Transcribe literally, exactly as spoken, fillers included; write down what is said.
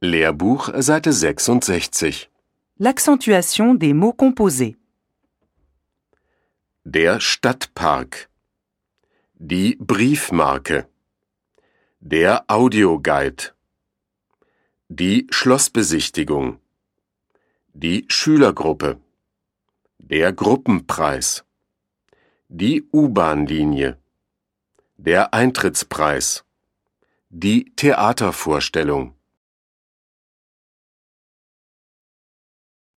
Lehrbuch, Seite sechsundsechzig. L'accentuation des mots composés. Der Stadtpark. Die Briefmarke. Der Audioguide. Die Schlossbesichtigung. Die Schülergruppe. Der Gruppenpreis. Die U-Bahn-Linie. Der Eintrittspreis. Die Theatervorstellung.